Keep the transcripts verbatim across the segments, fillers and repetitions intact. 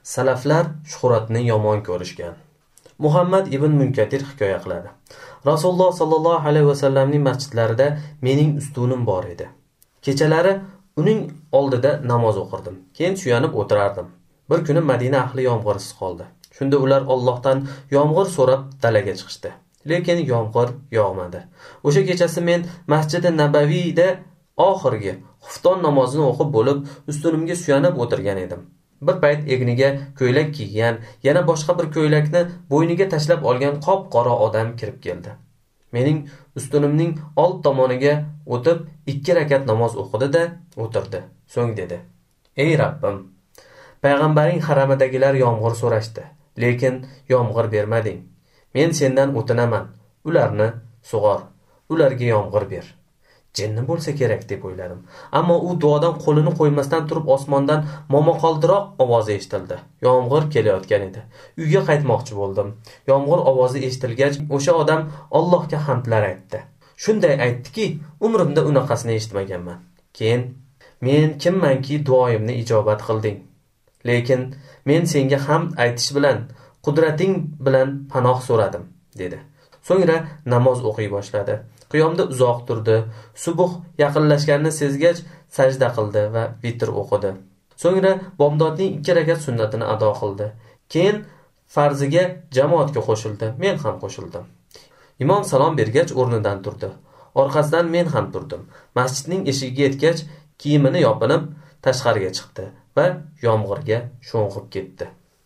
Salaflar shuhratni yomon ko'rishgan. Muhammad ibn Munkadir hikoya qiladi. Rasululloh sallallohu alayhi va sallamning masjidlarida mening ustunim bor edi. Kechalari uning oldida namoz o'qirdim. Keyin suyanib o'tirardim. Bir kuni Madina ahli yomg'irsiz qoldi. Shunda ular Allohdan yomg'ir so'rab dalaga chiqishdi. Lekin yomg'ir yog'madi. O'sha kechasi men Masjid-i Nabaviyda oxirgi xufton namozini o'qib bo'lib, ustunimga suyanib o'tirgan edim. Bir payt egniga ko'ylak kiygan, yana boshqa bir ko'ylakni bo'yniga tashlab olgan qop-qora odam kirib keldi. Mening ustunimning old tomoniga o'tib, ikki rakat namoz o'qidi-da, o'tirdi. So'ng dedi: "Ey Rabbim, payg'ambaring haramidagilar yomg'ir so'rashdi, lekin yomg'ir bermading. Men sendan o'tinaman, ularni sug'or, ularga yomg'ir ber." Jinni bo'lsa kerak deb o'yladim. Ammo u duodan qo'lini qo'ymasdan turib osmondan momaqoldiroq ovozi eshitildi. Yomg'ir kelayotgan edi. Uyga qaytmoqchi bo'ldim. Yomg'ir ovozi eshitilgach, o'sha odam Allohga hamdlar aytdi. Shunday aytdiki, umrimda unaqasini eshitmaganman. Keyin: "Men kimmanki duoyimni ijobat qilding. Lekin men senga hamd aytish bilan, qudrating bilan panoh so'radim", dedi. So'ngra namoz o'qiy boshladi. Qiyomda uzoq turdi. Subuh yaqinlashganini sezgach sajda qildi va vitr o'qidi. So'ngra bomdodning ikki rakat sunnatini ado qildi. Keyin farziga jamoatga qo'shildi. Men ham qo'shildim. Imom salom bergach o'rnidan turdi. Orqasidan men ham turdim. Masjidning eshigiga yetgach kiyimini yopinib tashqariga chiqdi va yomg'irga sho'ng'ib ketdi.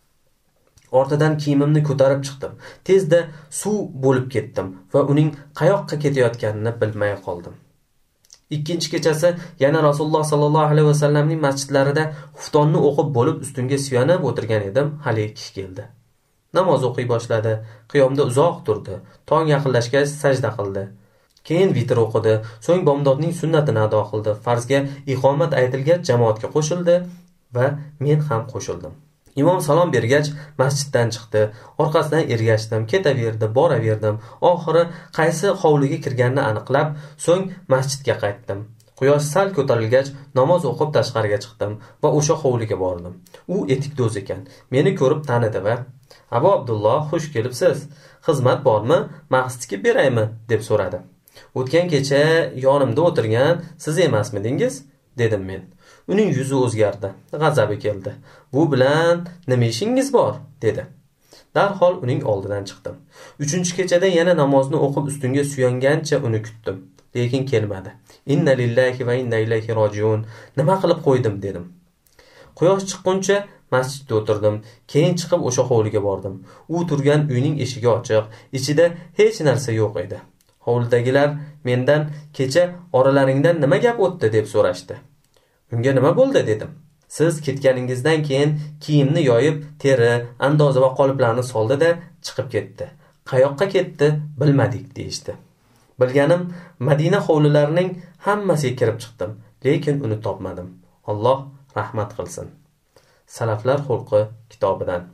Ortidan kiyimimni ko'tarib chiqdim. Tezda suv bo'lib ketdim va uning qayoqqa ketayotganini bilmay qoldim. Ikkinchi kechasi yana Rasululloh sallallohu alayhi va sallamning masjidlarida xuftonni o'qib bo'lib ustunga suyanib o'tirgan edim. Hali kishi keldi. Namoz o'qiy boshladi. Qiyomda uzoq turdi. Tong yaqinlashgach sajda qildi. Keyin vitr o'qidi. So'ng bomdodning sunnatini ado qildi. Farzga iqomat aytilgach jamoatga qo'shildi va men ham qo'shildim. Imom salom bergach masjiddan chiqdi. Orqasidan ergashdim, ketaverdi, boraverdim. Oxiri qaysi hovliga kirganini aniqlab, so'ng masjidga qaytdim. Quyosh sal ko'tarilgach namoz o'qib tashqariga chiqdim va o'sha hovliga bordim. U etikdo'z ekan. Meni ko'rib tanidi va: "Abu Abdulloh, xush kelibsiz. Xizmat bormi? Maqsadga beraymi?" deb so'radi. "O'tgan kecha yonimda o'tirgan siz emasmidingiz?" dedim men. Uning yuzi o'zgardi, g'azabi keldi. "Bu bilan nima ishingiz bor?" dedi. Darhol uning oldidan chiqdim. Uchinchi kechada yana namozni o'qib ustunga suyangancha uni kutdim, lekin kelmadi. "Inna lillahi va inna ilayhi rojiun. Nima qilib qo'ydim?" dedim. Quyosh chiqquncha masjidda o'tirdim. Keyin chiqib o'sha hovliga bordim. U turgan uyning eshigi ochiq, ichida hech narsa yo'q edi. Hovlidagilar mendan kecha oralaringdan nima gap o'tdi deb so'rashdi. Unga nima bo'ldi dedim. "Siz ketganingizdan keyin kiyimni yoyib, teri, andoza va qoliplarni soldi-da chiqib ketdi. Qayoqqa ketdi bilmadik" deyishdi. Bilganim Madina hovlilarining hammasiga kirib chiqdim, lekin uni topmadim. Alloh rahmat qilsin. Salaflar xulqi kitobidan.